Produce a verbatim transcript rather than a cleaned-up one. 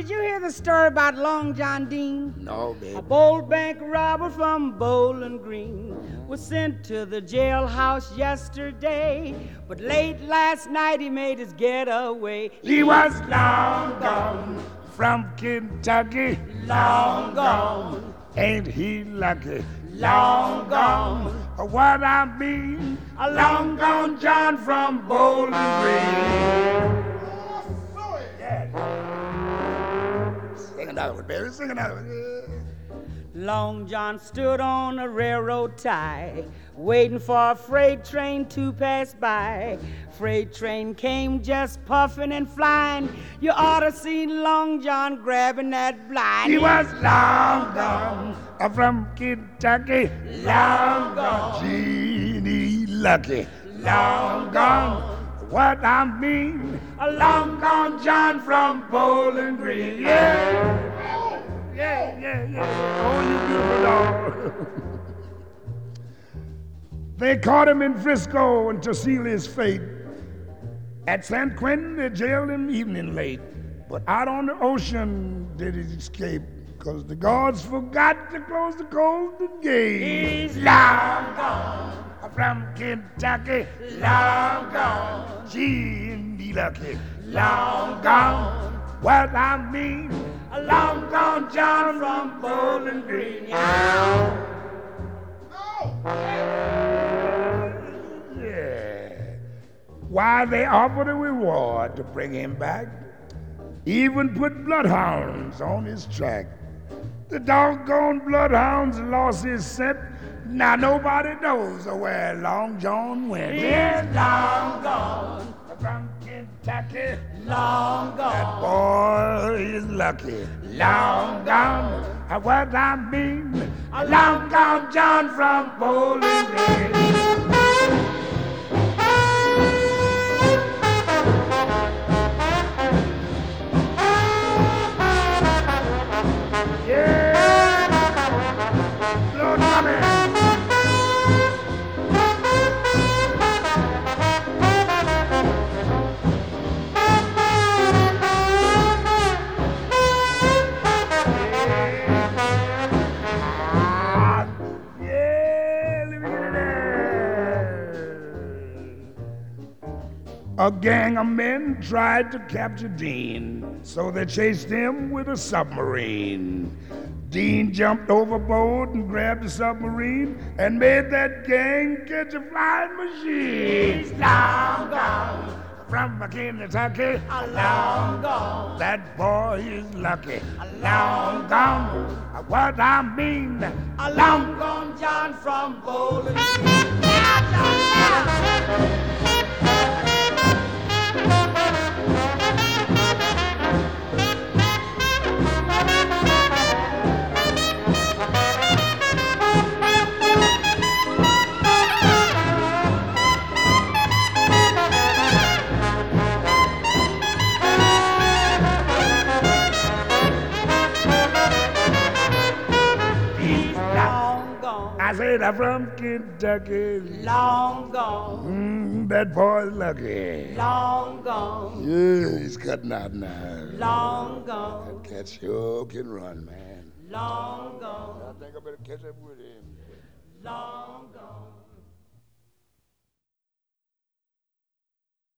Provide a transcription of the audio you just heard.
did you hear the story about Long John Dean? No, baby. A bold bank robber from Bowling Green was sent to the jailhouse yesterday, but late last night he made his getaway. He was long gone from Kentucky, Long gone. Ain't he lucky? Long gone. What I mean, a long gone John from Bowling Green. Sing another one, baby. Sing another one. Long John stood on a railroad tie, waiting for a freight train to pass by. Freight train came just puffing and flying. You ought to seen Long John grabbing that blind. He was long gone from Kentucky, Long gone. Genie lucky, long gone. What I mean, a long gone John from Bowling Green. Yeah, yeah, yeah, yeah. Oh, you beautiful dog. They caught him in Frisco and to seal his fate. At San Quentin, they jailed him evening late. But out on the ocean did he escape, because the guards forgot to close the Golden Gate. He's long gone from Kentucky, long gone. Genie lucky, long gone. What I mean, a long gone John from Bowling Green. Yeah. Why, they offered a reward to bring him back. Even put bloodhounds on his track. The doggone bloodhounds lost his scent. Now nobody knows where Long John went. He's long gone from Kentucky, long gone. That boy is lucky, long gone. What I mean, a long gone John from Bowling Green. A gang of men tried to capture Dean, so they chased him with a submarine. Dean jumped overboard and grabbed the submarine and made that gang catch a flying machine. He's long gone from Kentucky, long gone. That boy is lucky, long gone. What I mean, a long gone John from Bowling Green. Now, John, now. I said I'm from Kentucky, long gone. Mm, that boy's lucky, long gone. Yeah, he's cutting out now. Long gone. That cat sure can run, man. Long gone. I think I better catch up with him. Long